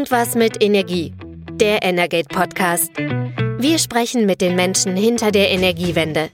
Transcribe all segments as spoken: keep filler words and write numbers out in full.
Irgendwas mit Energie. Der Energate Podcast. Wir sprechen mit den Menschen hinter der Energiewende.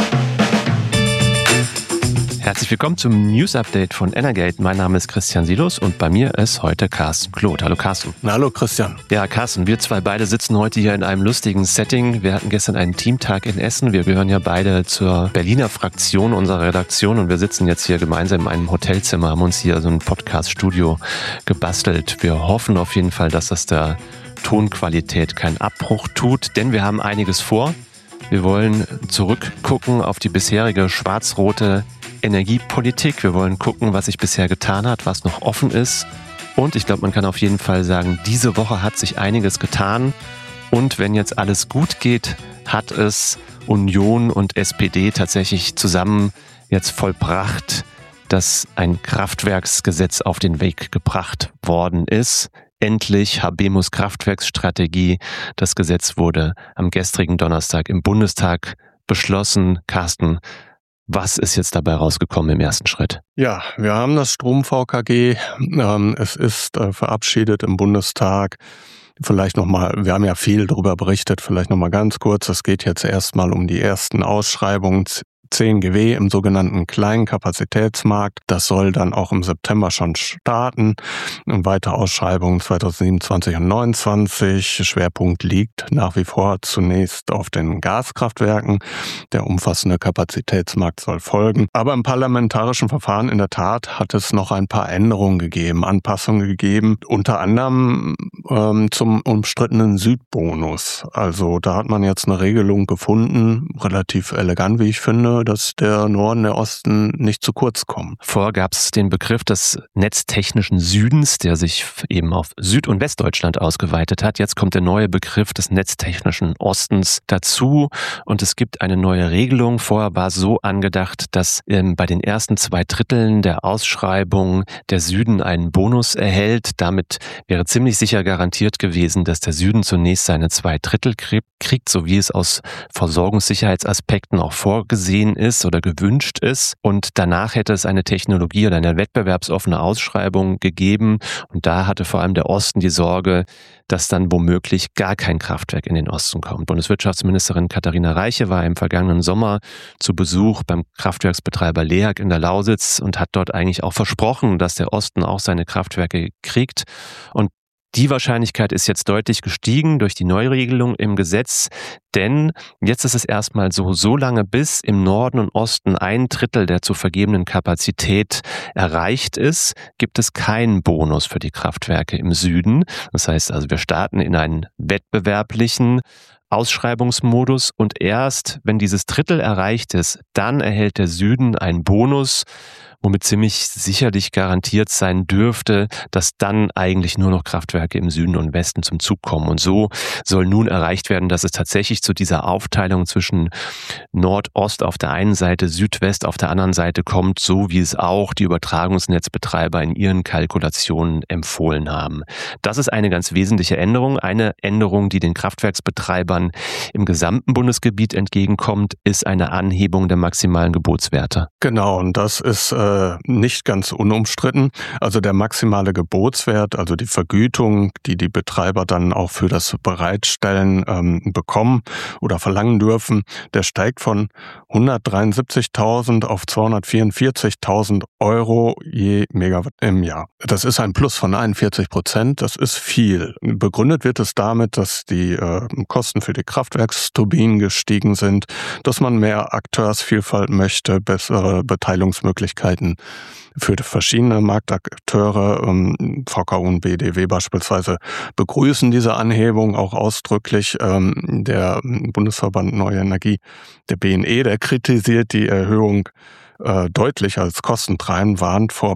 Herzlich willkommen zum News Update von Energate. Mein Name ist Christian Silos und bei mir ist heute Carsten Kloth. Hallo Carsten. Na, hallo Christian. Ja, Carsten, wir zwei beide sitzen heute hier in einem lustigen Setting. Wir hatten gestern einen Teamtag in Essen. Wir gehören ja beide zur Berliner Fraktion unserer Redaktion und wir sitzen jetzt hier gemeinsam in einem Hotelzimmer, haben uns hier so ein Podcast-Studio gebastelt. Wir hoffen auf jeden Fall, dass das der Tonqualität keinen Abbruch tut, denn wir haben einiges vor. Wir wollen zurückgucken auf die bisherige schwarz-rote Energiepolitik. Wir wollen gucken, was sich bisher getan hat, was noch offen ist. Und ich glaube, man kann auf jeden Fall sagen, diese Woche hat sich einiges getan. Und wenn jetzt alles gut geht, hat es Union und S P D tatsächlich zusammen jetzt vollbracht, dass ein Kraftwerksgesetz auf den Weg gebracht worden ist. Endlich Habemus Kraftwerksstrategie. Das Gesetz wurde am gestrigen Donnerstag im Bundestag beschlossen. Carsten, was ist jetzt dabei rausgekommen im ersten Schritt? Ja, wir haben das Strom-V K G. Ähm, es ist äh, verabschiedet im Bundestag. Vielleicht nochmal, wir haben ja viel darüber berichtet, vielleicht nochmal ganz kurz. Es geht jetzt erstmal um die ersten Ausschreibungen. zehn Gigawatt im sogenannten kleinen Kapazitätsmarkt. Das soll dann auch im September schon starten. Und weitere Ausschreibungen zweitausendsiebenundzwanzig und neunundzwanzig. Schwerpunkt liegt nach wie vor zunächst auf den Gaskraftwerken. Der umfassende Kapazitätsmarkt soll folgen. Aber im parlamentarischen Verfahren in der Tat hat es noch ein paar Änderungen gegeben, Anpassungen gegeben, unter anderem ähm, zum umstrittenen Südbonus. Also da hat man jetzt eine Regelung gefunden, relativ elegant, wie ich finde, dass der Norden, der Osten nicht zu kurz kommen. Vorher gab es den Begriff des netztechnischen Südens, der sich eben auf Süd- und Westdeutschland ausgeweitet hat. Jetzt kommt der neue Begriff des netztechnischen Ostens dazu und es gibt eine neue Regelung. Vorher war es so angedacht, dass ähm, bei den ersten zwei Dritteln der Ausschreibung der Süden einen Bonus erhält. Damit wäre ziemlich sicher garantiert gewesen, dass der Süden zunächst seine zwei Drittel kriegt, so wie es aus Versorgungssicherheitsaspekten auch vorgesehen ist oder gewünscht ist. Und danach hätte es eine Technologie oder eine wettbewerbsoffene Ausschreibung gegeben. Und da hatte vor allem der Osten die Sorge, dass dann womöglich gar kein Kraftwerk in den Osten kommt. Bundeswirtschaftsministerin Katharina Reiche war im vergangenen Sommer zu Besuch beim Kraftwerksbetreiber LEAG in der Lausitz und hat dort eigentlich auch versprochen, dass der Osten auch seine Kraftwerke kriegt. Und die Wahrscheinlichkeit ist jetzt deutlich gestiegen durch die Neuregelung im Gesetz, denn jetzt ist es erstmal so, so lange bis im Norden und Osten ein Drittel der zu vergebenen Kapazität erreicht ist, gibt es keinen Bonus für die Kraftwerke im Süden. Das heißt also, wir starten in einen wettbewerblichen Ausschreibungsmodus und erst, wenn dieses Drittel erreicht ist, dann erhält der Süden einen Bonus, womit ziemlich sicherlich garantiert sein dürfte, dass dann eigentlich nur noch Kraftwerke im Süden und Westen zum Zug kommen. Und so soll nun erreicht werden, dass es tatsächlich zu dieser Aufteilung zwischen Nord-Ost auf der einen Seite, Südwest auf der anderen Seite kommt, so wie es auch die Übertragungsnetzbetreiber in ihren Kalkulationen empfohlen haben. Das ist eine ganz wesentliche Änderung. Eine Änderung, die den Kraftwerksbetreibern im gesamten Bundesgebiet entgegenkommt, ist eine Anhebung der maximalen Gebotswerte. Genau, und das ist äh, nicht ganz unumstritten. Also der maximale Gebotswert, also die Vergütung, die die Betreiber dann auch für das Bereitstellen ähm, bekommen oder verlangen dürfen, der steigt von hundertdreiundsiebzigtausend auf zweihundertvierundvierzigtausend Euro je Megawatt im Jahr. Das ist ein Plus von einundvierzig Prozent. Das ist viel. Begründet wird es damit, dass die äh, Kosten für die Kraftwerksturbinen gestiegen sind, dass man mehr Akteursvielfalt möchte, bessere Beteiligungsmöglichkeiten für verschiedene Marktakteure. V K U und B D W beispielsweise begrüßen diese Anhebung auch ausdrücklich. Der Bundesverband Neue Energie, der B N E, der kritisiert die Erhöhung deutlich als kostentreibend, warnt vor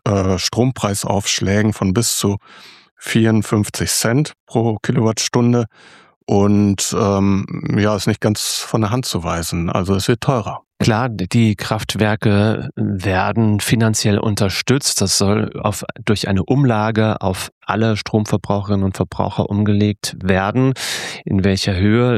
Strompreisaufschlägen von bis zu vierundfünfzig Cent pro Kilowattstunde. Und ähm, ja, ist nicht ganz von der Hand zu weisen. Also es wird teurer. Klar, die Kraftwerke werden finanziell unterstützt. Das soll auf, durch eine Umlage auf alle Stromverbraucherinnen und Verbraucher umgelegt werden. In welcher Höhe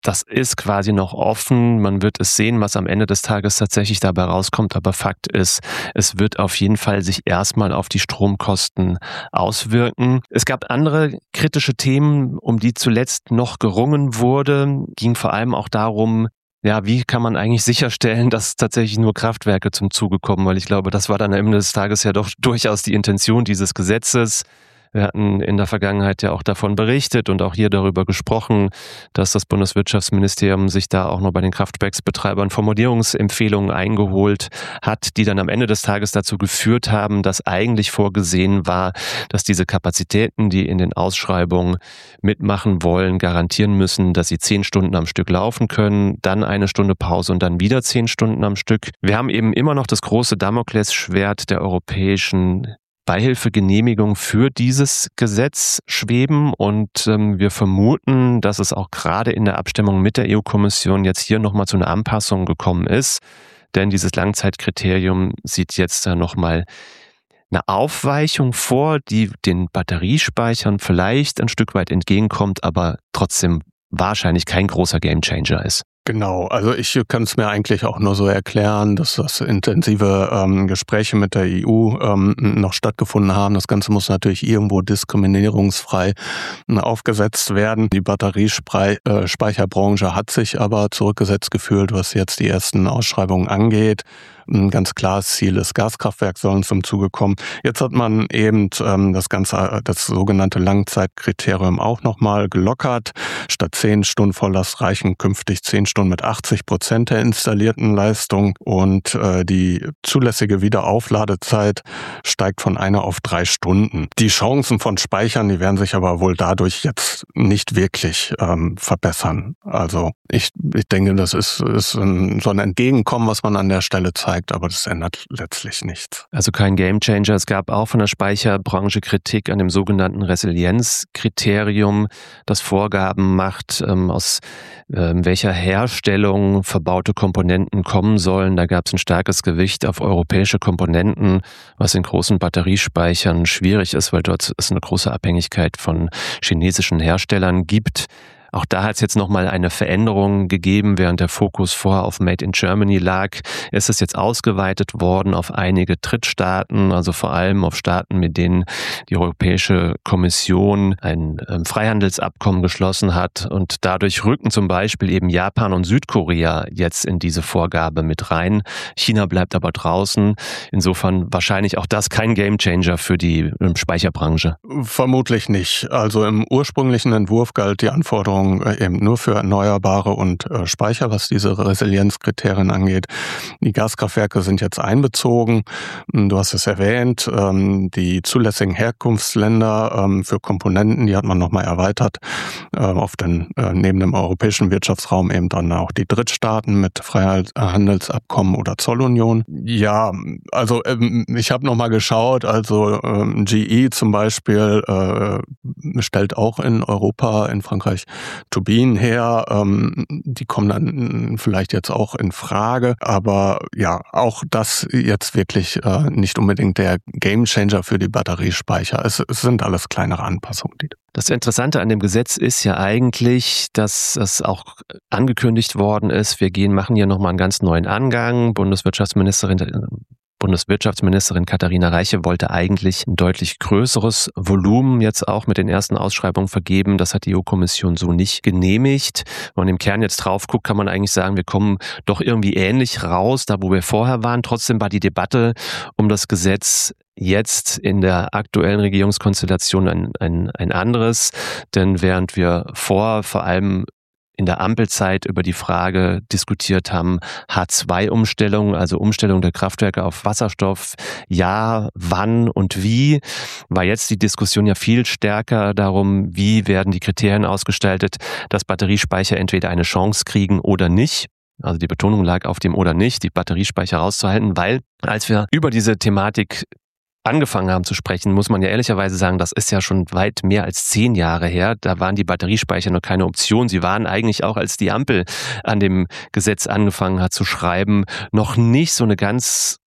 Das ist quasi noch offen. Man wird es sehen, was am Ende des Tages tatsächlich dabei rauskommt. Aber Fakt ist, es wird auf jeden Fall sich erstmal auf die Stromkosten auswirken. Es gab andere kritische Themen, um die zuletzt noch gerungen wurde. Ging vor allem auch darum, ja, wie kann man eigentlich sicherstellen, dass tatsächlich nur Kraftwerke zum Zuge kommen? Weil ich glaube, das war dann am Ende des Tages ja doch durchaus die Intention dieses Gesetzes. Wir hatten in der Vergangenheit ja auch davon berichtet und auch hier darüber gesprochen, dass das Bundeswirtschaftsministerium sich da auch noch bei den Kraftwerksbetreibern Formulierungsempfehlungen eingeholt hat, die dann am Ende des Tages dazu geführt haben, dass eigentlich vorgesehen war, dass diese Kapazitäten, die in den Ausschreibungen mitmachen wollen, garantieren müssen, dass sie zehn Stunden am Stück laufen können, dann eine Stunde Pause und dann wieder zehn Stunden am Stück. Wir haben eben immer noch das große Damoklesschwert der europäischen Beihilfegenehmigung für dieses Gesetz schweben und ähm, wir vermuten, dass es auch gerade in der Abstimmung mit der E U-Kommission jetzt hier nochmal zu einer Anpassung gekommen ist, denn dieses Langzeitkriterium sieht jetzt da nochmal eine Aufweichung vor, die den Batteriespeichern vielleicht ein Stück weit entgegenkommt, aber trotzdem wahrscheinlich kein großer Gamechanger ist. Genau, also ich kann es mir eigentlich auch nur so erklären, dass das intensive ähm, Gespräche mit der E U ähm, noch stattgefunden haben. Das Ganze muss natürlich irgendwo diskriminierungsfrei äh, aufgesetzt werden. Die Batteriespeicherbranche äh, hat sich aber zurückgesetzt gefühlt, was jetzt die ersten Ausschreibungen angeht. Ein ganz klares Ziel ist, Gaskraftwerke sollen zum Zuge kommen. Jetzt hat man eben ähm, das ganze, das sogenannte Langzeitkriterium auch nochmal gelockert. Statt zehn Stunden Volllast reichen künftig zehn Stunden mit achtzig Prozent der installierten Leistung und äh, die zulässige Wiederaufladezeit steigt von einer auf drei Stunden. Die Chancen von Speichern, die werden sich aber wohl dadurch jetzt nicht wirklich ähm, verbessern. Also ich, ich denke, das ist, ist ein, so ein Entgegenkommen, was man an der Stelle zeigt. Aber das ändert letztlich nichts. Also kein Gamechanger. Es gab auch von der Speicherbranche Kritik an dem sogenannten Resilienzkriterium, das Vorgaben macht, ähm, aus ähm, welcher Herstellung verbaute Komponenten kommen sollen. Da gab es ein starkes Gewicht auf europäische Komponenten, was in großen Batteriespeichern schwierig ist, weil dort es eine große Abhängigkeit von chinesischen Herstellern gibt. Auch da hat es jetzt nochmal eine Veränderung gegeben, während der Fokus vorher auf Made in Germany lag. Ist es jetzt ausgeweitet worden auf einige Drittstaaten, also vor allem auf Staaten, mit denen die Europäische Kommission ein ähm, Freihandelsabkommen geschlossen hat. Und dadurch rücken zum Beispiel eben Japan und Südkorea jetzt in diese Vorgabe mit rein. China bleibt aber draußen. Insofern wahrscheinlich auch das kein Gamechanger für die ähm, Speicherbranche. Vermutlich nicht. Also im ursprünglichen Entwurf galt die Anforderung eben nur für Erneuerbare und äh, Speicher, was diese Resilienzkriterien angeht. Die Gaskraftwerke sind jetzt einbezogen. Du hast es erwähnt, ähm, die zulässigen Herkunftsländer ähm, für Komponenten, die hat man nochmal erweitert. Äh, auf den, äh, neben dem europäischen Wirtschaftsraum eben dann auch die Drittstaaten mit Freihandelsabkommen oder Zollunion. Ja, also ähm, ich habe nochmal geschaut, also ähm, G E zum Beispiel äh, stellt auch in Europa, in Frankreich Turbinen her, ähm, die kommen dann vielleicht jetzt auch in Frage, aber ja, auch das jetzt wirklich äh, nicht unbedingt der Gamechanger für die Batteriespeicher. Es, es sind alles kleinere Anpassungen. Die Das Interessante an dem Gesetz ist ja eigentlich, dass es auch angekündigt worden ist, wir gehen, machen hier nochmal einen ganz neuen Angang. Bundeswirtschaftsministerin Bundeswirtschaftsministerin Katharina Reiche wollte eigentlich ein deutlich größeres Volumen jetzt auch mit den ersten Ausschreibungen vergeben. Das hat die E U-Kommission so nicht genehmigt. Wenn man im Kern jetzt drauf guckt, kann man eigentlich sagen, wir kommen doch irgendwie ähnlich raus, da wo wir vorher waren. Trotzdem war die Debatte um das Gesetz jetzt in der aktuellen Regierungskonstellation ein, ein, ein anderes. Denn während wir vor vor allem in der Ampelzeit über die Frage diskutiert haben, H zwei Umstellung, also Umstellung der Kraftwerke auf Wasserstoff, ja, wann und wie, war jetzt die Diskussion ja viel stärker darum, wie werden die Kriterien ausgestaltet, dass Batteriespeicher entweder eine Chance kriegen oder nicht. Also die Betonung lag auf dem oder nicht, die Batteriespeicher rauszuhalten, weil als wir über diese Thematik angefangen haben zu sprechen, muss man ja ehrlicherweise sagen, das ist ja schon weit mehr als zehn Jahre her. Da waren die Batteriespeicher noch keine Option. Sie waren eigentlich auch, als die Ampel an dem Gesetz angefangen hat zu schreiben, noch nicht so eine ganz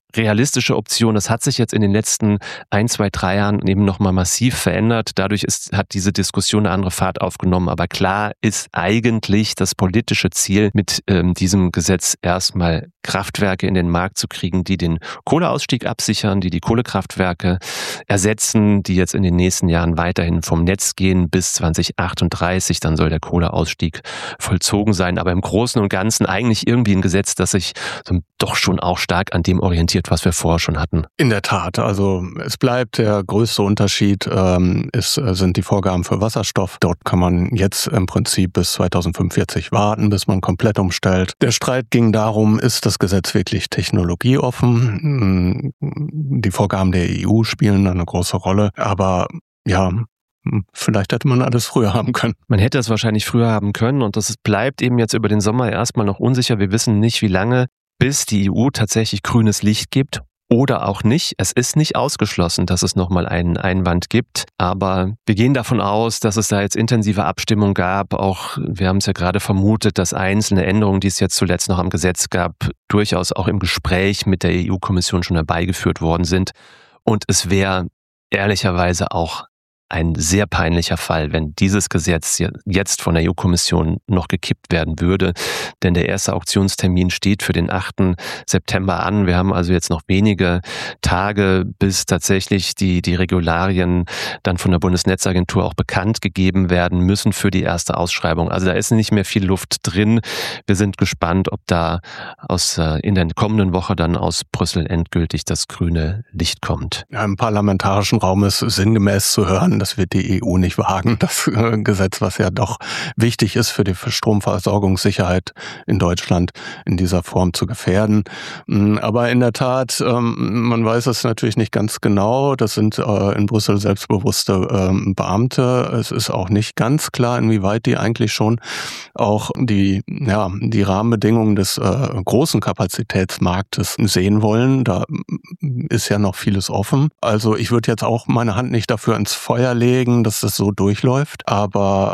realistische Option. Das hat sich jetzt in den letzten ein, zwei, drei Jahren eben nochmal massiv verändert. Dadurch ist, hat diese Diskussion eine andere Fahrt aufgenommen. Aber klar ist eigentlich das politische Ziel, mit ähm, diesem Gesetz erstmal Kraftwerke in den Markt zu kriegen, die den Kohleausstieg absichern, die die Kohlekraftwerke ersetzen, die jetzt in den nächsten Jahren weiterhin vom Netz gehen bis zwanzig achtunddreißig. Dann soll der Kohleausstieg vollzogen sein. Aber im Großen und Ganzen eigentlich irgendwie ein Gesetz, das sich so doch schon auch stark an dem orientiert, was wir vorher schon hatten. In der Tat, also es bleibt der größte Unterschied, ähm, ist, sind die Vorgaben für Wasserstoff. Dort kann man jetzt im Prinzip bis zweitausendfünfundvierzig warten, bis man komplett umstellt. Der Streit ging darum, ist das Gesetz wirklich technologieoffen? Die Vorgaben der E U spielen eine große Rolle, aber ja, vielleicht hätte man alles früher haben können. Man hätte es wahrscheinlich früher haben können und das bleibt eben jetzt über den Sommer erstmal noch unsicher. Wir wissen nicht, wie lange, bis die E U tatsächlich grünes Licht gibt oder auch nicht. Es ist nicht ausgeschlossen, dass es nochmal einen Einwand gibt, aber wir gehen davon aus, dass es da jetzt intensive Abstimmung gab. Auch, wir haben es ja gerade vermutet, dass einzelne Änderungen, die es jetzt zuletzt noch am Gesetz gab, durchaus auch im Gespräch mit der E U-Kommission schon herbeigeführt worden sind. Und es wäre ehrlicherweise auch ein sehr peinlicher Fall, wenn dieses Gesetz jetzt von der E U-Kommission noch gekippt werden würde. Denn der erste Auktionstermin steht für den achten September an. Wir haben also jetzt noch wenige Tage, bis tatsächlich die, die Regularien dann von der Bundesnetzagentur auch bekannt gegeben werden müssen für die erste Ausschreibung. Also da ist nicht mehr viel Luft drin. Wir sind gespannt, ob da aus, in der kommenden Woche dann aus Brüssel endgültig das grüne Licht kommt. Ja, im parlamentarischen Raum ist sinngemäß zu hören, das wird die E U nicht wagen, das äh, Gesetz, was ja doch wichtig ist für die Stromversorgungssicherheit in Deutschland, in dieser Form zu gefährden. Aber in der Tat, ähm, man weiß es natürlich nicht ganz genau. Das sind äh, in Brüssel selbstbewusste ähm, Beamte. Es ist auch nicht ganz klar, inwieweit die eigentlich schon auch die, ja, die Rahmenbedingungen des äh, großen Kapazitätsmarktes sehen wollen. Da ist ja noch vieles offen. Also ich würde jetzt auch meine Hand nicht dafür ins Feuer legen, dass das so durchläuft, aber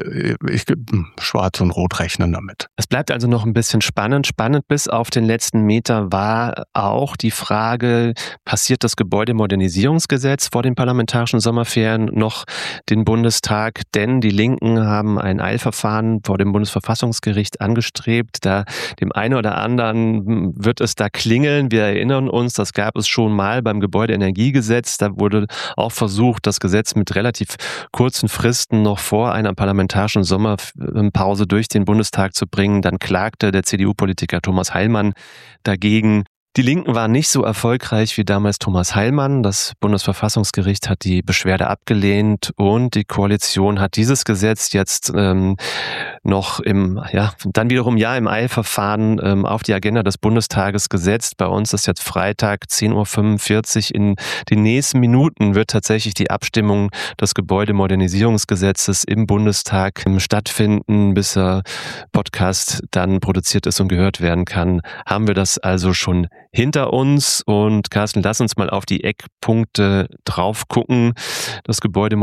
ich schwarz und rot rechnen damit. Es bleibt also noch ein bisschen spannend. Spannend bis auf den letzten Meter war auch die Frage, passiert das Gebäudemodernisierungsgesetz vor den parlamentarischen Sommerferien noch den Bundestag? Denn die Linken haben ein Eilverfahren vor dem Bundesverfassungsgericht angestrebt. Da dem einen oder anderen wird es da klingeln. Wir erinnern uns, das gab es schon mal beim Gebäudeenergiegesetz. Da wurde auch versucht, das Gesetz mit relativ kurzen Fristen noch vor einer parlamentarischen Sommerpause durch den Bundestag zu bringen. Dann klagte der C D U-Politiker Thomas Heilmann dagegen. Die Linken waren nicht so erfolgreich wie damals Thomas Heilmann. Das Bundesverfassungsgericht hat die Beschwerde abgelehnt und die Koalition hat dieses Gesetz jetzt ähm, noch im, ja, dann wiederum ja im Eilverfahren ähm, auf die Agenda des Bundestages gesetzt. Bei uns ist jetzt Freitag zehn Uhr fünfundvierzig. In den nächsten Minuten wird tatsächlich die Abstimmung des Gebäudemodernisierungsgesetzes im Bundestag stattfinden. Bis der Podcast dann produziert ist und gehört werden kann, haben wir das also schon hinter uns. Und Carsten, lass uns mal auf die Eckpunkte drauf gucken des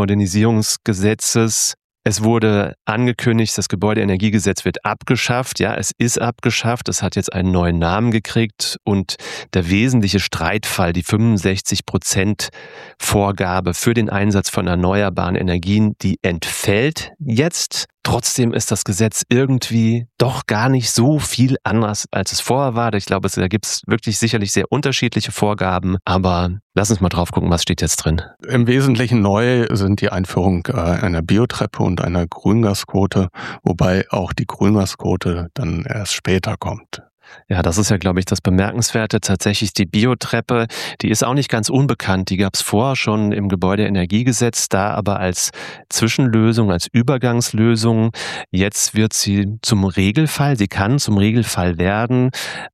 Gebäudemodernisierungsgesetzes. Es wurde angekündigt, das Gebäudeenergiegesetz wird abgeschafft. Ja, es ist abgeschafft. Es hat jetzt einen neuen Namen gekriegt und der wesentliche Streitfall, die fünfundsechzig Prozent Vorgabe für den Einsatz von erneuerbaren Energien, die entfällt jetzt. Trotzdem ist das Gesetz irgendwie doch gar nicht so viel anders, als es vorher war. Ich glaube, da gibt es wirklich sicherlich sehr unterschiedliche Vorgaben. Aber lass uns mal drauf gucken, was steht jetzt drin. Im Wesentlichen neu sind die Einführung einer Biotreppe und einer Grüngasquote, wobei auch die Grüngasquote dann erst später kommt. Ja, das ist ja, glaube ich, das Bemerkenswerte. Tatsächlich die Biotreppe, die ist auch nicht ganz unbekannt. Die gab es vorher schon im Gebäudeenergiegesetz, da aber als Zwischenlösung, als Übergangslösung. Jetzt wird sie zum Regelfall. Sie kann zum Regelfall werden.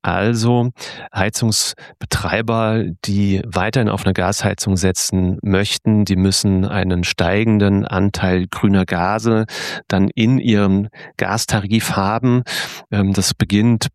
Also Heizungsbetreiber, die weiterhin auf eine Gasheizung setzen möchten, die müssen einen steigenden Anteil grüner Gase dann in ihrem Gastarif haben. Das beginnt bei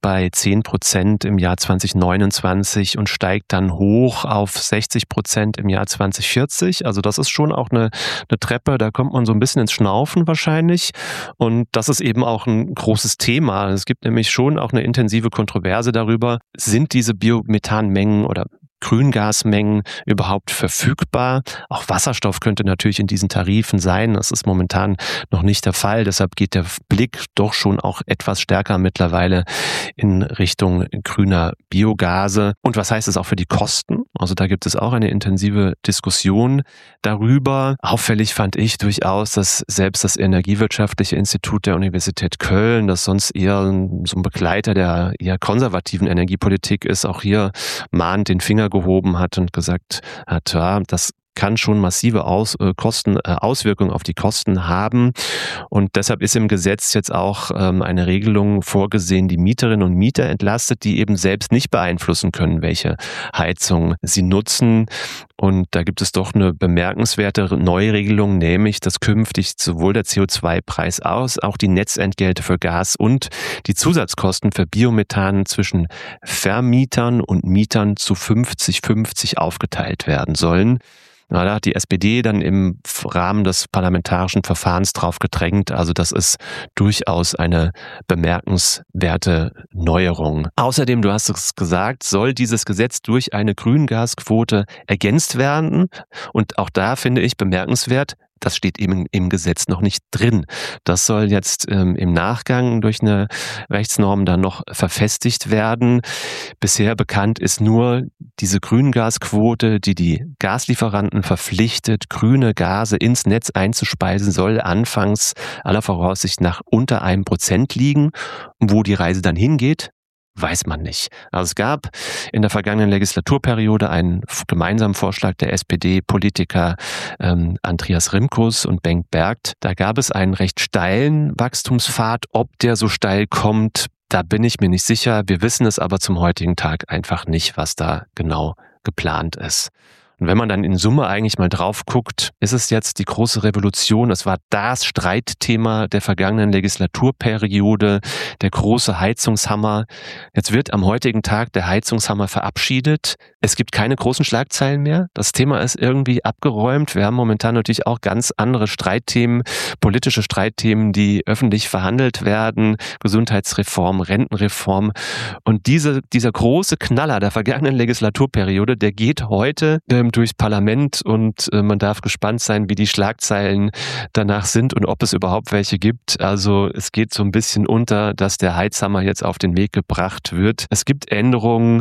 zehn Prozent im Jahr zwanzig neunundzwanzig und steigt dann hoch auf sechzig Prozent im Jahr zwanzig vierzig. Also das ist schon auch eine, eine Treppe, da kommt man so ein bisschen ins Schnaufen wahrscheinlich. Und das ist eben auch ein großes Thema. Es gibt nämlich schon auch eine intensive Kontroverse darüber, sind diese Biomethanmengen oder Grüngasmengen überhaupt verfügbar? Auch Wasserstoff könnte natürlich in diesen Tarifen sein. Das ist momentan noch nicht der Fall. Deshalb geht der Blick doch schon auch etwas stärker mittlerweile in Richtung grüner Biogase. Und was heißt es auch für die Kosten? Also da gibt es auch eine intensive Diskussion darüber. Auffällig fand ich durchaus, dass selbst das Energiewirtschaftliche Institut der Universität Köln, das sonst eher so ein Begleiter der eher konservativen Energiepolitik ist, auch hier mahnt den Finger gehoben hat und gesagt hat, ja, das kann schon massive Aus, äh, Kosten, äh, Auswirkungen auf die Kosten haben. Und deshalb ist im Gesetz jetzt auch ähm, eine Regelung vorgesehen, die Mieterinnen und Mieter entlastet, die eben selbst nicht beeinflussen können, welche Heizung sie nutzen. Und da gibt es doch eine bemerkenswerte Neuregelung, nämlich dass künftig sowohl der C O zwei Preis aus, auch die Netzentgelte für Gas und die Zusatzkosten für Biomethan zwischen Vermietern und Mietern zu fünfzig fünfzig aufgeteilt werden sollen. Na, da hat die S P D dann im Rahmen des parlamentarischen Verfahrens drauf gedrängt. Also das ist durchaus eine bemerkenswerte Neuerung. Außerdem, du hast es gesagt, soll dieses Gesetz durch eine Grüngasquote ergänzt werden. Und auch da finde ich bemerkenswert, das steht eben im Gesetz noch nicht drin. Das soll jetzt ähm, im Nachgang durch eine Rechtsnorm dann noch verfestigt werden. Bisher bekannt ist nur diese Grüngasquote, die die Gaslieferanten verpflichtet, grüne Gase ins Netz einzuspeisen, soll anfangs aller Voraussicht nach unter einem Prozent liegen. Wo die Reise dann hingeht, weiß man nicht. Also es gab in der vergangenen Legislaturperiode einen gemeinsamen Vorschlag der S P D-Politiker ähm, Andreas Rimkus und Bengt Bergt. Da gab es einen recht steilen Wachstumspfad. Ob der so steil kommt, da bin ich mir nicht sicher. Wir wissen es aber zum heutigen Tag einfach nicht, was da genau geplant ist. Und wenn man dann in Summe eigentlich mal drauf guckt, ist es jetzt die große Revolution. Es war das Streitthema der vergangenen Legislaturperiode, der große Heizungshammer. Jetzt wird am heutigen Tag der Heizungshammer verabschiedet. Es gibt keine großen Schlagzeilen mehr. Das Thema ist irgendwie abgeräumt. Wir haben momentan natürlich auch ganz andere Streitthemen, politische Streitthemen, die öffentlich verhandelt werden. Gesundheitsreform, Rentenreform. Und diese, dieser große Knaller der vergangenen Legislaturperiode, der geht heute ähm, durchs Parlament und äh, man darf gespannt sein, wie die Schlagzeilen danach sind und ob es überhaupt welche gibt. Also es geht so ein bisschen unter, dass der Heizhammer jetzt auf den Weg gebracht wird. Es gibt Änderungen,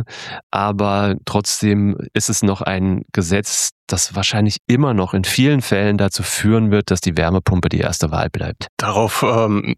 aber trotzdem ist es noch ein Gesetz, das wahrscheinlich immer noch in vielen Fällen dazu führen wird, dass die Wärmepumpe die erste Wahl bleibt. Darauf ähm,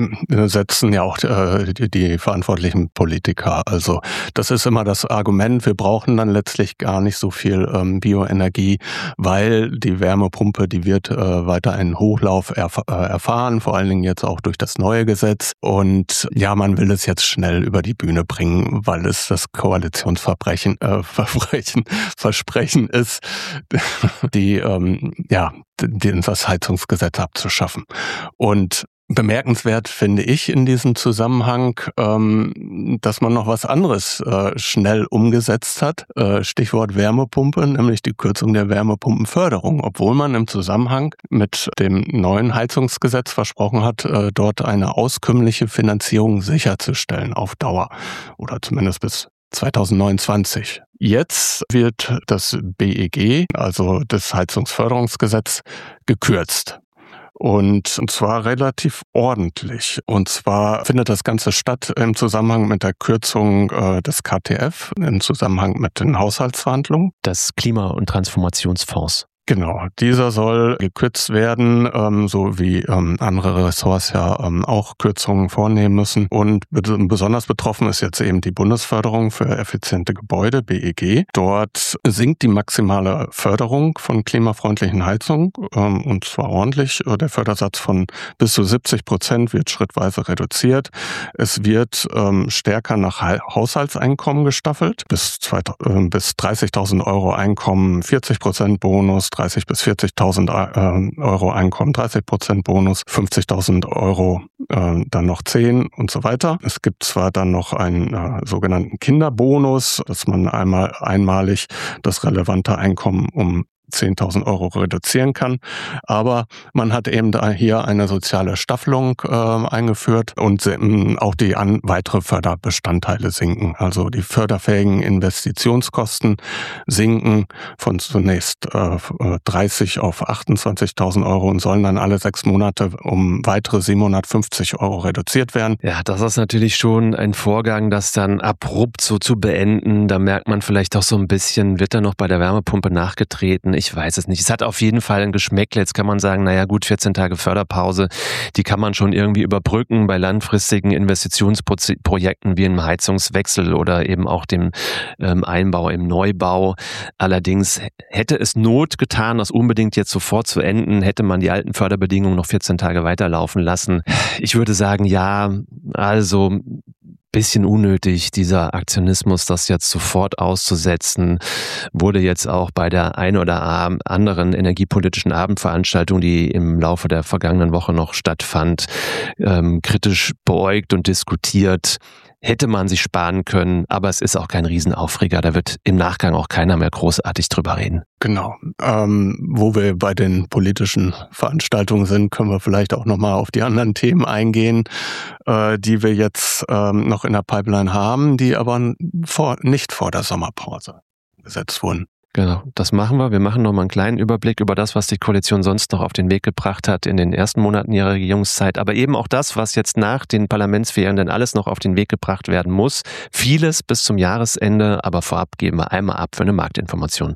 setzen ja auch äh, die, die verantwortlichen Politiker. Also das ist immer das Argument, wir brauchen dann letztlich gar nicht so viel ähm, Bioenergie, weil die Wärmepumpe, die wird äh, weiter einen Hochlauf erf- äh, erfahren, vor allen Dingen jetzt auch durch das neue Gesetz. Und ja, man will es jetzt schnell über die Bühne bringen, weil es das Koalitionsverbrechen, äh, Verbrechen, Versprechen ist, die ähm, ja die, das Heizungsgesetz abzuschaffen. Und bemerkenswert finde ich in diesem Zusammenhang, ähm, dass man noch was anderes äh, schnell umgesetzt hat. Äh, Stichwort Wärmepumpe, nämlich die Kürzung der Wärmepumpenförderung, obwohl man im Zusammenhang mit dem neuen Heizungsgesetz versprochen hat, äh, dort eine auskömmliche Finanzierung sicherzustellen auf Dauer oder zumindest bis zwanzig neunundzwanzig. Jetzt wird das B E G, also das Heizungsförderungsgesetz, gekürzt. Und, und zwar relativ ordentlich. Und zwar findet das Ganze statt im Zusammenhang mit der Kürzung äh, des K T F, im Zusammenhang mit den Haushaltsverhandlungen. Des Klima- und Transformationsfonds. Genau, dieser soll gekürzt werden, ähm, so wie ähm, andere Ressorts ja ähm, auch Kürzungen vornehmen müssen. Und be- besonders betroffen ist jetzt eben die Bundesförderung für effiziente Gebäude, B E G. Dort sinkt die maximale Förderung von klimafreundlichen Heizungen, ähm, und zwar ordentlich. Der Fördersatz von bis zu siebzig Prozent wird schrittweise reduziert. Es wird ähm, stärker nach ha- Haushaltseinkommen gestaffelt. Bis, zwei, äh, bis dreißigtausend Euro Einkommen, vierzig Prozent Bonus, dreißig bis vierzigtausend Euro Einkommen dreißig Prozent Bonus, fünfzigtausend Euro äh, dann noch zehn und so weiter. Es gibt zwar dann noch einen äh, sogenannten Kinderbonus, dass man einmal einmalig das relevante Einkommen um zehntausend Euro reduzieren kann. Aber man hat eben da hier eine soziale Staffelung äh, eingeführt und äh, auch die an weitere Förderbestandteile sinken. Also die förderfähigen Investitionskosten sinken von zunächst äh, dreißig auf achtundzwanzigtausend Euro und sollen dann alle sechs Monate um weitere siebenhundertfünfzig Euro reduziert werden. Ja, das ist natürlich schon ein Vorgang, das dann abrupt so zu beenden. Da merkt man vielleicht auch so ein bisschen, wird da noch bei der Wärmepumpe nachgetreten? Ich weiß es nicht. Es hat auf jeden Fall ein Geschmäckle. Jetzt kann man sagen, naja gut, vierzehn Tage Förderpause, die kann man schon irgendwie überbrücken bei langfristigen Investitionsprojekten wie einem Heizungswechsel oder eben auch dem ähm, Einbau im Neubau. Allerdings hätte es Not getan, das unbedingt jetzt sofort zu enden, hätte man die alten Förderbedingungen noch vierzehn Tage weiterlaufen lassen. Ich würde sagen, ja, also bisschen unnötig, dieser Aktionismus, das jetzt sofort auszusetzen, wurde jetzt auch bei der ein oder anderen energiepolitischen Abendveranstaltung, die im Laufe der vergangenen Woche noch stattfand, ähm, kritisch beäugt und diskutiert. Hätte man sich sparen können, aber es ist auch kein Riesenaufreger. Da wird im Nachgang auch keiner mehr großartig drüber reden. Genau. Ähm, wo wir bei den politischen Veranstaltungen sind, können wir vielleicht auch nochmal auf die anderen Themen eingehen, äh, die wir jetzt ähm, noch in der Pipeline haben, die aber vor, nicht vor der Sommerpause gesetzt wurden. Genau, das machen wir. Wir machen noch mal einen kleinen Überblick über das, was die Koalition sonst noch auf den Weg gebracht hat in den ersten Monaten ihrer Regierungszeit, aber eben auch das, was jetzt nach den Parlamentsferien dann alles noch auf den Weg gebracht werden muss. Vieles bis zum Jahresende, aber vorab geben wir einmal ab für eine Marktinformation.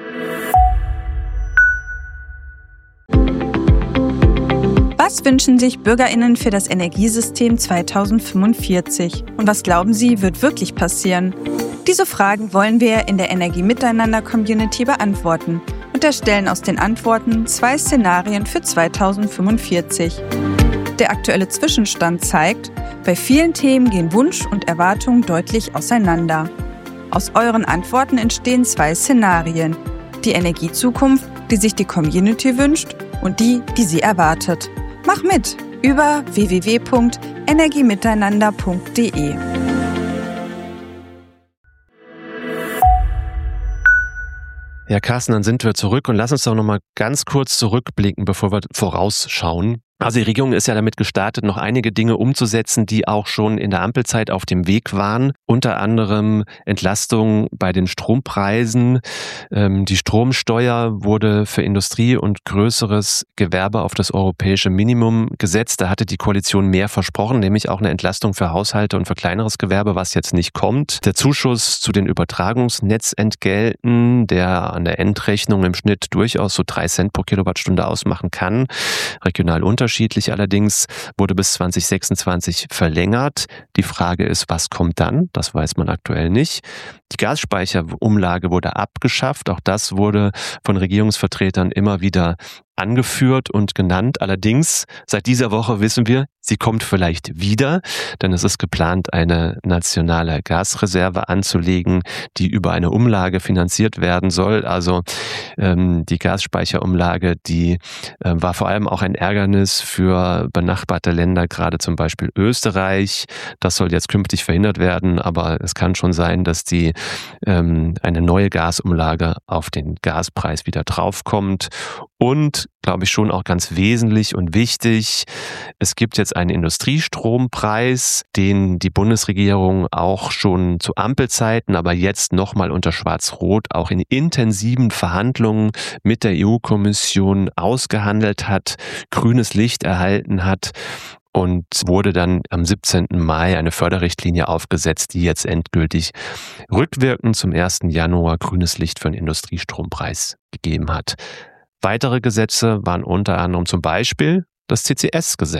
Was wünschen sich BürgerInnen für das Energiesystem zweitausendfünfundvierzig? Und was glauben Sie, wird wirklich passieren? Diese Fragen wollen wir in der Energie-Miteinander-Community beantworten und erstellen aus den Antworten zwei Szenarien für zweitausendfünfundvierzig. Der aktuelle Zwischenstand zeigt, bei vielen Themen gehen Wunsch und Erwartung deutlich auseinander. Aus euren Antworten entstehen zwei Szenarien: die Energiezukunft, die sich die Community wünscht, und die, die sie erwartet. Mach mit über w w w punkt energiemiteinander punkt d e. Ja, Carsten, dann sind wir zurück und lass uns doch noch mal ganz kurz zurückblicken, bevor wir vorausschauen. Also die Regierung ist ja damit gestartet, noch einige Dinge umzusetzen, die auch schon in der Ampelzeit auf dem Weg waren. Unter anderem Entlastung bei den Strompreisen. Ähm, die Stromsteuer wurde für Industrie und größeres Gewerbe auf das europäische Minimum gesetzt. Da hatte die Koalition mehr versprochen, nämlich auch eine Entlastung für Haushalte und für kleineres Gewerbe, was jetzt nicht kommt. Der Zuschuss zu den Übertragungsnetzentgelten, der an der Endrechnung im Schnitt durchaus so drei Cent pro Kilowattstunde ausmachen kann, regional unterschiedlich. Unterschiedlich allerdings, wurde bis zwanzig sechsundzwanzig verlängert. Die Frage ist, was kommt dann? Das weiß man aktuell nicht. Die Gasspeicherumlage wurde abgeschafft. Auch das wurde von Regierungsvertretern immer wieder angeführt und genannt. Allerdings, seit dieser Woche wissen wir, sie kommt vielleicht wieder, denn es ist geplant, eine nationale Gasreserve anzulegen, die über eine Umlage finanziert werden soll. Also ähm, die Gasspeicherumlage, die äh, war vor allem auch ein Ärgernis für benachbarte Länder, gerade zum Beispiel Österreich. Das soll jetzt künftig verhindert werden, aber es kann schon sein, dass die ähm, eine neue Gasumlage auf den Gaspreis wieder draufkommt. Und, glaube ich, schon auch ganz wesentlich und wichtig, es gibt jetzt einen Industriestrompreis, den die Bundesregierung auch schon zu Ampelzeiten, aber jetzt nochmal unter Schwarz-Rot auch in intensiven Verhandlungen mit der E U-Kommission ausgehandelt hat, grünes Licht erhalten hat. Und wurde dann am siebzehnten Mai eine Förderrichtlinie aufgesetzt, die jetzt endgültig rückwirkend zum ersten Januar grünes Licht für den Industriestrompreis gegeben hat. Weitere Gesetze waren unter anderem zum Beispiel das C C S-Gesetz.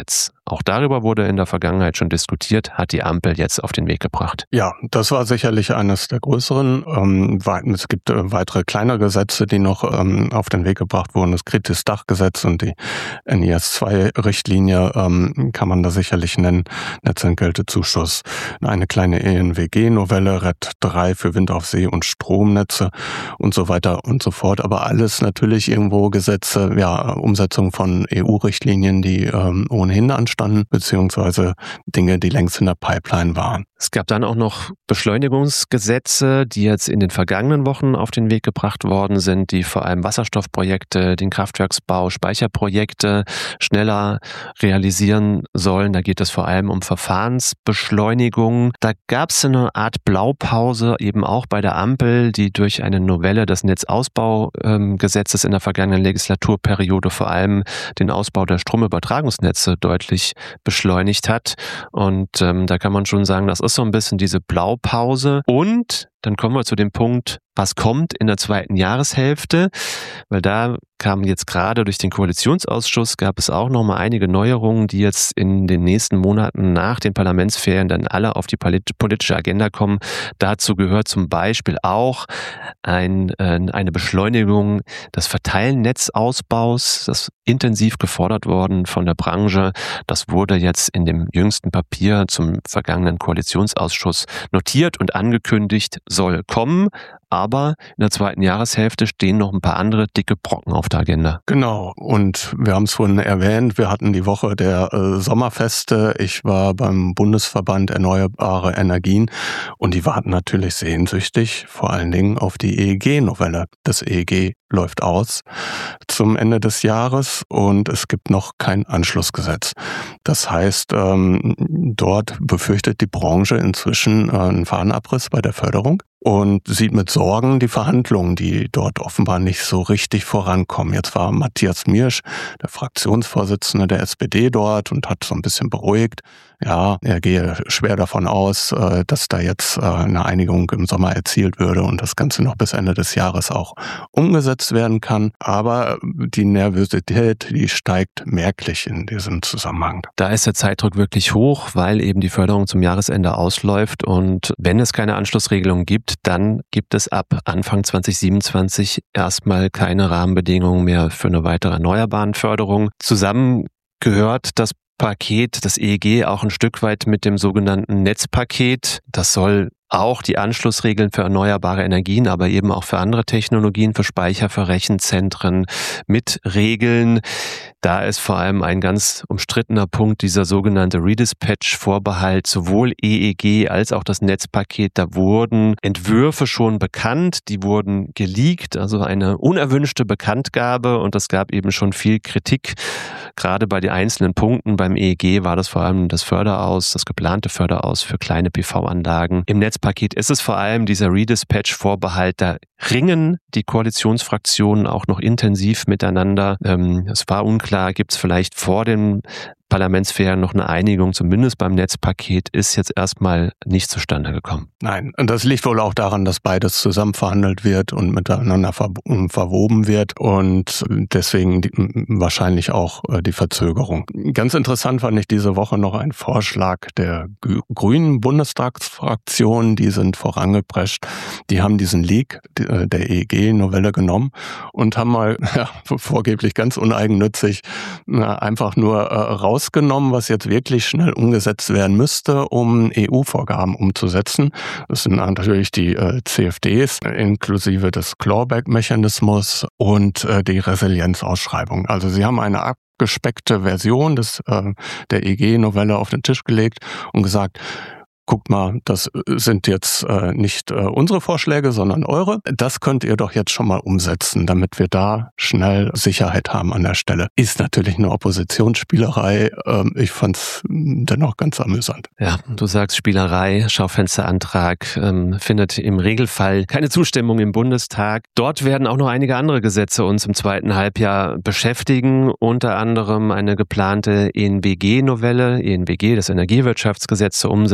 Auch darüber wurde in der Vergangenheit schon diskutiert, hat die Ampel jetzt auf den Weg gebracht. Ja, das war sicherlich eines der größeren. Ähm, es gibt äh, weitere kleinere Gesetze, die noch ähm, auf den Weg gebracht wurden. Das Kritis-Dach-Gesetz und die N I S zwei Richtlinie ähm, kann man da sicherlich nennen. Netzentgeltezuschuss. Eine kleine E N W G-Novelle, R E D drei für Wind auf See und Stromnetze und so weiter und so fort. Aber alles natürlich irgendwo Gesetze, ja, Umsetzung von E U-Richtlinien, die ähm, ohnehin anstanden, beziehungsweise Dinge, die längst in der Pipeline waren. Es gab dann auch noch Beschleunigungsgesetze, die jetzt in den vergangenen Wochen auf den Weg gebracht worden sind, die vor allem Wasserstoffprojekte, den Kraftwerksbau, Speicherprojekte schneller realisieren sollen. Da geht es vor allem um Verfahrensbeschleunigung. Da gab es eine Art Blaupause eben auch bei der Ampel, die durch eine Novelle des Netzausbaugesetzes in der vergangenen Legislaturperiode vor allem den Ausbau der Stromübertragungsnetze deutlich beschleunigt hat. Und ähm, da kann man schon sagen, das ist so ein bisschen diese Blaupause. Und dann kommen wir zu dem Punkt, was kommt in der zweiten Jahreshälfte, weil da kam jetzt gerade durch den Koalitionsausschuss, gab es auch noch mal einige Neuerungen, die jetzt in den nächsten Monaten nach den Parlamentsferien dann alle auf die politische Agenda kommen. Dazu gehört zum Beispiel auch ein, eine Beschleunigung des Verteilnetzausbaus, das intensiv gefordert worden von der Branche. Das wurde jetzt in dem jüngsten Papier zum vergangenen Koalitionsausschuss notiert und angekündigt, soll kommen. Aber in der zweiten Jahreshälfte stehen noch ein paar andere dicke Brocken auf der Agenda. Genau. Und wir haben es vorhin erwähnt, wir hatten die Woche der äh, Sommerfeste. Ich war beim Bundesverband Erneuerbare Energien und die warten natürlich sehnsüchtig vor allen Dingen auf die E E G-Novelle. Das E E G läuft aus zum Ende des Jahres und es gibt noch kein Anschlussgesetz. Das heißt, ähm, dort befürchtet die Branche inzwischen äh, einen Fahnenabriss bei der Förderung und sieht mit Sorgen die Verhandlungen, die dort offenbar nicht so richtig vorankommen. Jetzt war Matthias Miersch, der Fraktionsvorsitzende der S P D dort und hat so ein bisschen beruhigt. Ja, er gehe schwer davon aus, dass da jetzt eine Einigung im Sommer erzielt würde und das Ganze noch bis Ende des Jahres auch umgesetzt werden kann. Aber die Nervosität, die steigt merklich in diesem Zusammenhang. Da ist der Zeitdruck wirklich hoch, weil eben die Förderung zum Jahresende ausläuft und wenn es keine Anschlussregelung gibt, dann gibt es ab Anfang zwanzig siebenundzwanzig erstmal keine Rahmenbedingungen mehr für eine weitere Erneuerbarenförderung. Zusammen gehört das Paket, das E E G, auch ein Stück weit mit dem sogenannten Netzpaket. Das soll auch die Anschlussregeln für erneuerbare Energien, aber eben auch für andere Technologien, für Speicher, für Rechenzentren mit Regeln. Da ist vor allem ein ganz umstrittener Punkt dieser sogenannte Redispatch-Vorbehalt, sowohl E E G als auch das Netzpaket. Da wurden Entwürfe schon bekannt, die wurden geleakt, also eine unerwünschte Bekanntgabe und es gab eben schon viel Kritik. Gerade bei den einzelnen Punkten beim E E G war das vor allem das Förderaus, das geplante Förderaus für kleine P V-Anlagen. Im Netzpaket ist es vor allem dieser Redispatch-Vorbehalt. Da ringen die Koalitionsfraktionen auch noch intensiv miteinander. Ähm, es war unklar, gibt es vielleicht vor dem Parlamentsferien noch eine Einigung, zumindest beim Netzpaket, ist jetzt erstmal nicht zustande gekommen. Nein, und das liegt wohl auch daran, dass beides zusammen verhandelt wird und miteinander ver- verwoben wird und deswegen die, wahrscheinlich auch äh, die Verzögerung. Ganz interessant fand ich diese Woche noch einen Vorschlag der G- grünen Bundestagsfraktion, die sind vorangeprescht. Die haben diesen Leak äh, der E E G-Novelle genommen und haben mal ja, vorgeblich ganz uneigennützig äh, einfach nur äh, raus rausgenommen, was jetzt wirklich schnell umgesetzt werden müsste, um E U-Vorgaben umzusetzen. Das sind natürlich die äh, C F Ds inklusive des Clawback-Mechanismus und äh, die Resilienzausschreibung. Also sie haben eine abgespeckte Version des, äh, der E G-Novelle auf den Tisch gelegt und gesagt, guckt mal, das sind jetzt äh, nicht äh, unsere Vorschläge, sondern eure. Das könnt ihr doch jetzt schon mal umsetzen, damit wir da schnell Sicherheit haben an der Stelle. Ist natürlich eine Oppositionsspielerei. Ähm, ich fand's dennoch ganz amüsant. Ja, du sagst Spielerei, Schaufensterantrag, ähm, findet im Regelfall keine Zustimmung im Bundestag. Dort werden auch noch einige andere Gesetze uns im zweiten Halbjahr beschäftigen. Unter anderem eine geplante E N W G-Novelle, E N W G, das Energiewirtschaftsgesetz zur Umsetzung des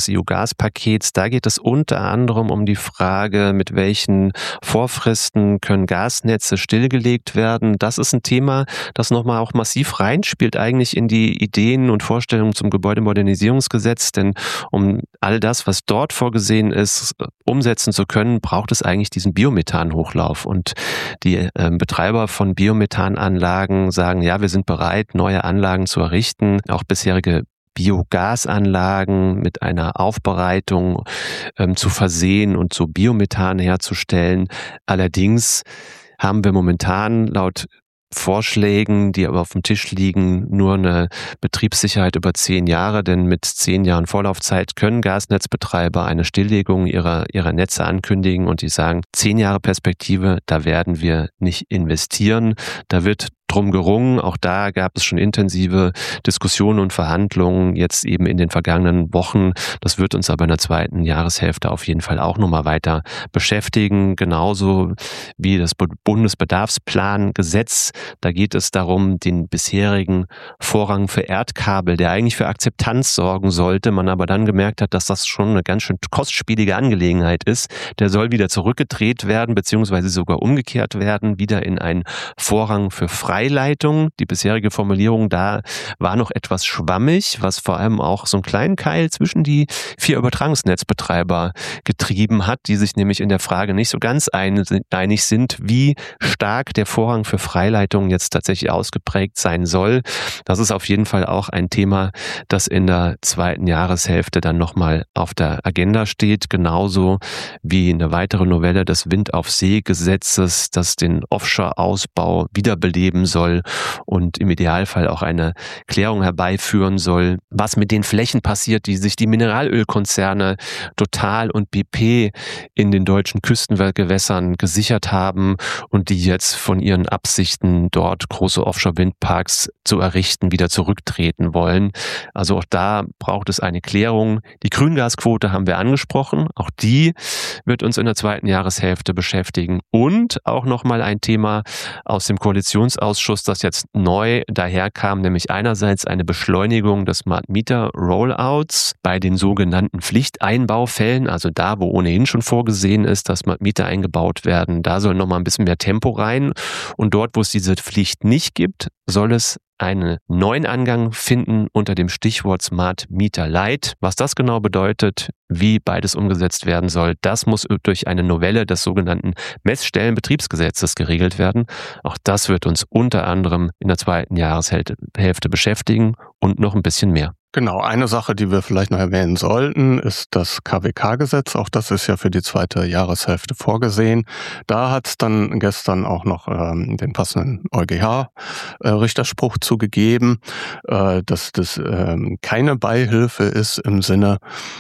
des E U-Gaspakets. Da geht es unter anderem um die Frage, mit welchen Vorfristen können Gasnetze stillgelegt werden. Das ist ein Thema, das nochmal auch massiv reinspielt eigentlich in die Ideen und Vorstellungen zum Gebäudemodernisierungsgesetz. Denn um all das, was dort vorgesehen ist, umsetzen zu können, braucht es eigentlich diesen Biomethanhochlauf. Und die äh, Betreiber von Biomethananlagen sagen, ja, wir sind bereit, neue Anlagen zu errichten. Auch bisherige Biogasanlagen mit einer Aufbereitung ähm, zu versehen und so Biomethan herzustellen. Allerdings haben wir momentan laut Vorschlägen, die aber auf dem Tisch liegen, nur eine Betriebssicherheit über zehn Jahre, denn mit zehn Jahren Vorlaufzeit können Gasnetzbetreiber eine Stilllegung ihrer, ihrer Netze ankündigen und die sagen, zehn Jahre Perspektive, da werden wir nicht investieren. Da wird drum gerungen. Auch da gab es schon intensive Diskussionen und Verhandlungen jetzt eben in den vergangenen Wochen. Das wird uns aber in der zweiten Jahreshälfte auf jeden Fall auch nochmal weiter beschäftigen. Genauso wie das Bundesbedarfsplangesetz. Da geht es darum, den bisherigen Vorrang für Erdkabel, der eigentlich für Akzeptanz sorgen sollte, man aber dann gemerkt hat, dass das schon eine ganz schön kostspielige Angelegenheit ist. Der soll wieder zurückgedreht werden, beziehungsweise sogar umgekehrt werden, wieder in einen Vorrang für Freileitung. Die bisherige Formulierung da war noch etwas schwammig, was vor allem auch so einen kleinen Keil zwischen die vier Übertragungsnetzbetreiber getrieben hat, die sich nämlich in der Frage nicht so ganz einig sind, wie stark der Vorrang für Freileitungen jetzt tatsächlich ausgeprägt sein soll. Das ist auf jeden Fall auch ein Thema, das in der zweiten Jahreshälfte dann nochmal auf der Agenda steht, genauso wie eine weitere Novelle des Wind-auf-See-Gesetzes, das den Offshore-Ausbau wiederbeleben soll und im Idealfall auch eine Klärung herbeiführen soll, was mit den Flächen passiert, die sich die Mineralölkonzerne Total und B P in den deutschen Küstengewässern gesichert haben und die jetzt von ihren Absichten, dort große Offshore-Windparks zu errichten, wieder zurücktreten wollen. Also auch da braucht es eine Klärung. Die Grüngasquote haben wir angesprochen. Auch die wird uns in der zweiten Jahreshälfte beschäftigen. Und auch nochmal ein Thema aus dem Koalitionsausschuss, das jetzt neu daherkam, nämlich einerseits eine Beschleunigung des Smart Meter Rollouts bei den sogenannten Pflichteinbaufällen, also da, wo ohnehin schon vorgesehen ist, dass Smart Meter eingebaut werden. Da soll nochmal ein bisschen mehr Tempo rein. Und dort, wo es diese Pflicht nicht gibt, soll es einen neuen Angang finden unter dem Stichwort Smart Meter Lite. Was das genau bedeutet, wie beides umgesetzt werden soll, das muss durch eine Novelle des sogenannten Messstellenbetriebsgesetzes geregelt werden. Auch das wird uns unter anderem in der zweiten Jahreshälfte beschäftigen und noch ein bisschen mehr. Genau, eine Sache, die wir vielleicht noch erwähnen sollten, ist das K W K-Gesetz. Auch das ist ja für die zweite Jahreshälfte vorgesehen. Da hat es dann gestern auch noch ähm, den passenden EuGH-Richterspruch zugegeben, äh, dass das ähm, keine Beihilfe ist im Sinne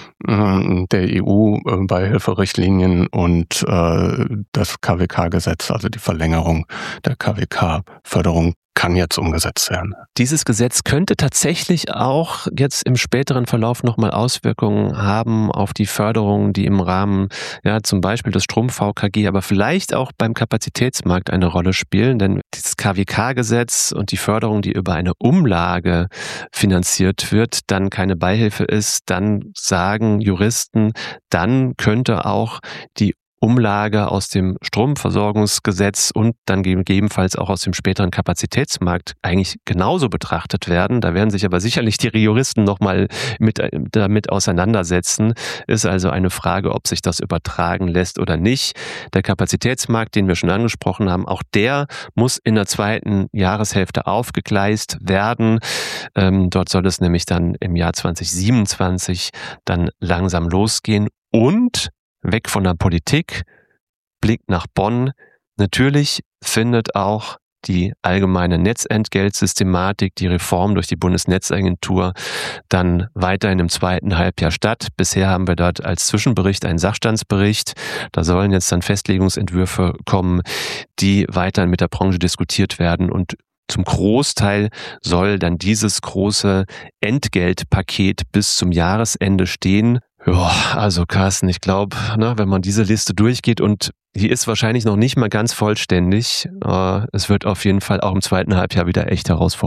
äh, der E U-Beihilferichtlinien und äh, das K W K-Gesetz, also die Verlängerung der K W K-Förderung, kann jetzt umgesetzt werden. Dieses Gesetz könnte tatsächlich auch jetzt im späteren Verlauf nochmal Auswirkungen haben auf die Förderung, die im Rahmen ja zum Beispiel des Strom-V K G, aber vielleicht auch beim Kapazitätsmarkt eine Rolle spielen, denn dieses K W K-Gesetz und die Förderung, die über eine Umlage finanziert wird, dann keine Beihilfe ist, dann sagen Juristen, dann könnte auch die Umlage aus dem Stromversorgungsgesetz und dann gegebenenfalls auch aus dem späteren Kapazitätsmarkt eigentlich genauso betrachtet werden. Da werden sich aber sicherlich die Juristen nochmal mit, damit auseinandersetzen. Ist also eine Frage, ob sich das übertragen lässt oder nicht. Der Kapazitätsmarkt, den wir schon angesprochen haben, auch der muss in der zweiten Jahreshälfte aufgegleist werden. Ähm, dort soll es nämlich dann im Jahr zwanzig siebenundzwanzig dann langsam losgehen und weg von der Politik, Blick nach Bonn. Natürlich findet auch die allgemeine Netzentgeltsystematik, die Reform durch die Bundesnetzagentur dann weiterhin im zweiten Halbjahr statt. Bisher haben wir dort als Zwischenbericht einen Sachstandsbericht. Da sollen jetzt dann Festlegungsentwürfe kommen, die weiterhin mit der Branche diskutiert werden und zum Großteil soll dann dieses große Entgeltpaket bis zum Jahresende stehen. Ja, also Carsten, ich glaube, ne, wenn man diese Liste durchgeht und die ist wahrscheinlich noch nicht mal ganz vollständig, äh, es wird auf jeden Fall auch im zweiten Halbjahr wieder echt herausfordernd.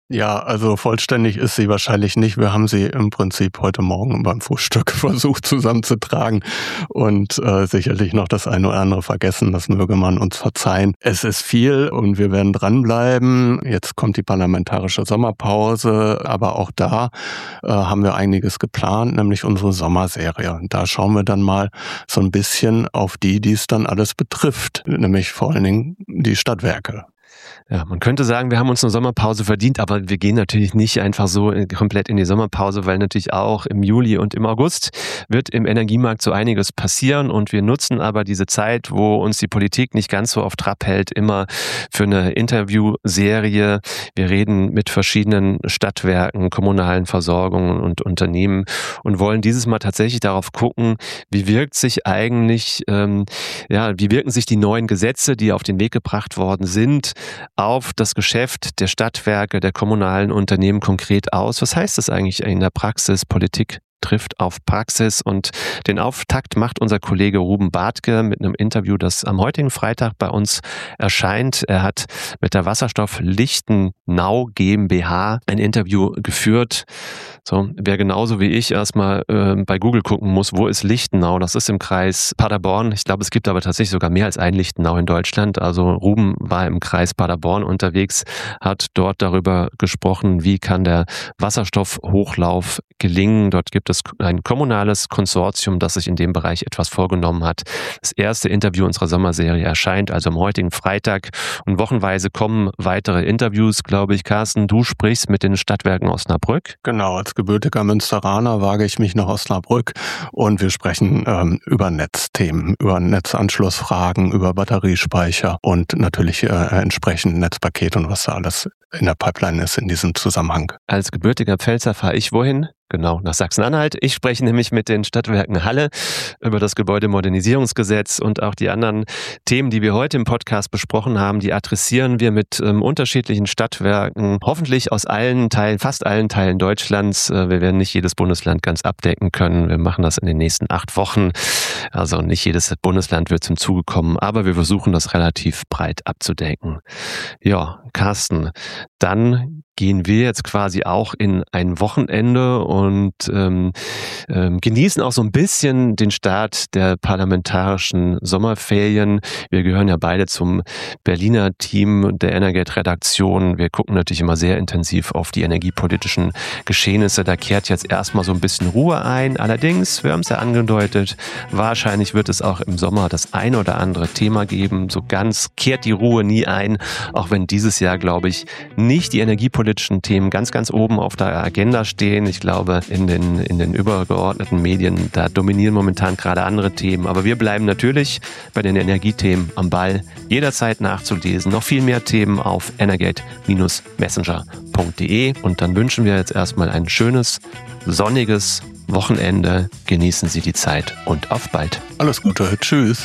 Ja, also vollständig ist sie wahrscheinlich nicht. Wir haben sie im Prinzip heute Morgen beim Frühstück versucht zusammenzutragen und äh, sicherlich noch das eine oder andere vergessen. Das möge man uns verzeihen. Es ist viel und wir werden dranbleiben. Jetzt kommt die parlamentarische Sommerpause, aber auch da äh, haben wir einiges geplant, nämlich unsere Sommerserie. Und da schauen wir dann mal so ein bisschen auf die, die es dann alles betrifft, nämlich vor allen Dingen die Stadtwerke. Ja, man könnte sagen, wir haben uns eine Sommerpause verdient, aber wir gehen natürlich nicht einfach so komplett in die Sommerpause, weil natürlich auch im Juli und im August wird im Energiemarkt so einiges passieren und wir nutzen aber diese Zeit, wo uns die Politik nicht ganz so auf Trab hält, immer für eine Interviewserie. Wir reden mit verschiedenen Stadtwerken, kommunalen Versorgungen und Unternehmen und wollen dieses Mal tatsächlich darauf gucken, wie wirkt sich eigentlich, ähm, ja, wie wirken sich die neuen Gesetze, die auf den Weg gebracht worden sind, auf das Geschäft der Stadtwerke, der kommunalen Unternehmen konkret aus. Was heißt das eigentlich in der Praxis? Politik trifft auf Praxis und den Auftakt macht unser Kollege Ruben Bartke mit einem Interview, das am heutigen Freitag bei uns erscheint. Er hat mit der Wasserstoff Lichtenau GmbH ein Interview geführt. So, wer genauso wie ich erstmal äh, bei Google gucken muss, wo ist Lichtenau? Das ist im Kreis Paderborn. Ich glaube, es gibt aber tatsächlich sogar mehr als ein Lichtenau in Deutschland. Also Ruben war im Kreis Paderborn unterwegs, hat dort darüber gesprochen, wie kann der Wasserstoffhochlauf gelingen. Dort gibt es ein kommunales Konsortium, das sich in dem Bereich etwas vorgenommen hat. Das erste Interview unserer Sommerserie erscheint also am heutigen Freitag und wochenweise kommen weitere Interviews, glaube ich. Carsten, du sprichst mit den Stadtwerken Osnabrück. Genau, als gebürtiger Münsteraner wage ich mich nach Osnabrück und wir sprechen ähm, über Netzthemen, über Netzanschlussfragen, über Batteriespeicher und natürlich äh, entsprechend Netzpaket und was da alles in der Pipeline ist in diesem Zusammenhang. Als gebürtiger Pfälzer fahre ich wohin? Genau, nach Sachsen-Anhalt. Ich spreche nämlich mit den Stadtwerken Halle über das Gebäudemodernisierungsgesetz und auch die anderen Themen, die wir heute im Podcast besprochen haben, die adressieren wir mit ähm, unterschiedlichen Stadtwerken, hoffentlich aus allen Teilen, fast allen Teilen Deutschlands. Äh, wir werden nicht jedes Bundesland ganz abdecken können. Wir machen das in den nächsten acht Wochen. Also nicht jedes Bundesland wird zum Zuge kommen, aber wir versuchen das relativ breit abzudecken. Ja, Carsten, dann gehen wir jetzt quasi auch in ein Wochenende und ähm, ähm, genießen auch so ein bisschen den Start der parlamentarischen Sommerferien. Wir gehören ja beide zum Berliner Team der Energate-Redaktion. Wir gucken natürlich immer sehr intensiv auf die energiepolitischen Geschehnisse. Da kehrt jetzt erstmal so ein bisschen Ruhe ein. Allerdings, wir haben es ja angedeutet, wahrscheinlich wird es auch im Sommer das eine oder andere Thema geben. So ganz kehrt die Ruhe nie ein, auch wenn dieses Jahr, glaube ich, nicht die energiepolitischen Themen ganz, ganz oben auf der Agenda stehen. Ich glaube, in den, in den übergeordneten Medien, da dominieren momentan gerade andere Themen. Aber wir bleiben natürlich bei den Energiethemen am Ball, jederzeit nachzulesen. Noch viel mehr Themen auf energate Bindestrich messenger punkt de. Und dann wünschen wir jetzt erstmal ein schönes, sonniges Wochenende. Genießen Sie die Zeit und auf bald. Alles Gute. Tschüss.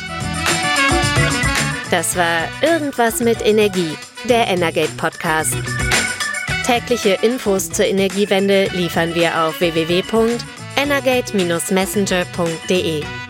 Das war Irgendwas mit Energie, der Energate Podcast. Tägliche Infos zur Energiewende liefern wir auf w w w punkt energate Bindestrich messenger punkt de.